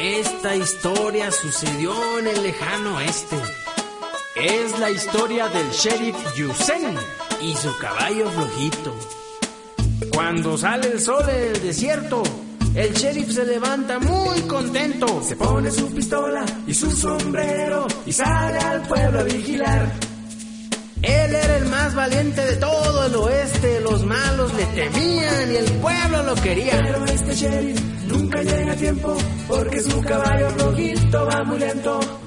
Esta historia sucedió en el lejano oeste. Es la historia del sheriff Yusen y su caballo flojito. Cuando sale el sol en el desierto, el sheriff se levanta muy contento. Se pone su pistola y su sombrero y sale al pueblo a vigilar. Él era el más valiente de todo el oeste. Los malos le temían y el pueblo lo quería. Pero este sheriff nunca llega a tiempo porque su caballo flojito va muy lento.